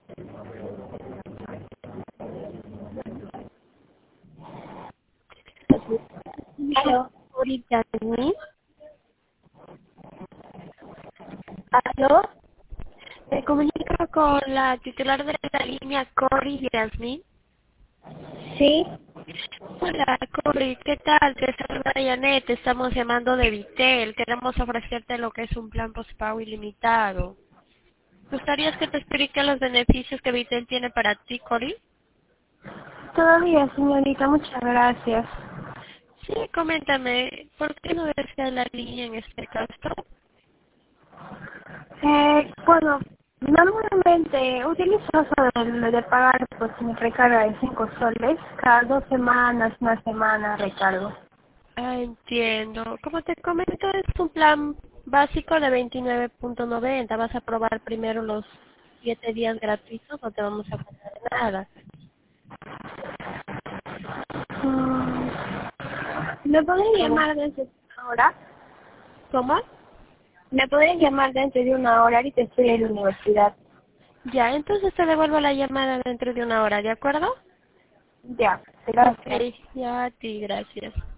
Aló, Cori Yasmin. aló, Me comunico con la titular de la línea Cori Yasmin. sí, Hola Cori, ¿qué tal? Te saluda Janet, te estamos llamando de Vitel. Queremos ofrecerte lo que es un plan postpago ilimitado. ¿Gustarías que te explique los beneficios que Vitel tiene para ti, Cori? todavía señorita, muchas gracias. Sí, coméntame, ¿por qué no desea la línea en este caso? Bueno, normalmente utilizo eso de pagar pues mi recarga de 5 soles, cada 2 semanas, una semana recargo. Ah, entiendo. Como te comento, es un plan básico de 29.90. Vas a probar primero los 7 días gratuitos, no te vamos a cobrar nada. Mm, ¿Me podés ¿Cómo? llamar dentro de una hora? ¿Cómo? ¿Me podés llamar dentro de una hora? Ahorita estoy en la universidad. Ya, entonces te devuelvo la llamada dentro de una hora, ¿de acuerdo? Ya, Ok, gracias. ya a ti, gracias.